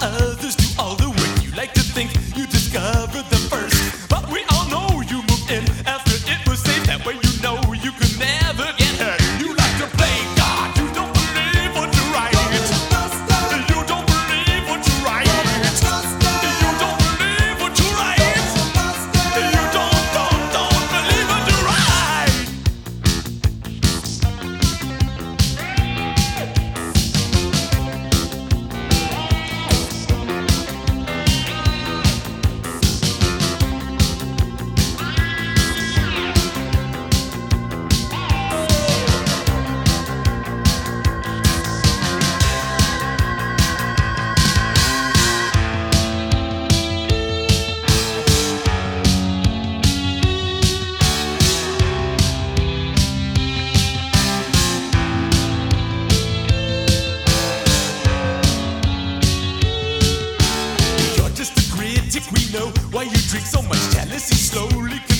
others do all the work. You like to think you discovered them first, but we all know you moved in after it was safe. That way you know you could never get hurt. You like to play God, you don't believe what you write. You don't believe what you write. You don't believe what you write. You don't believe what you write. We know why you drink so much. Jealousy slowly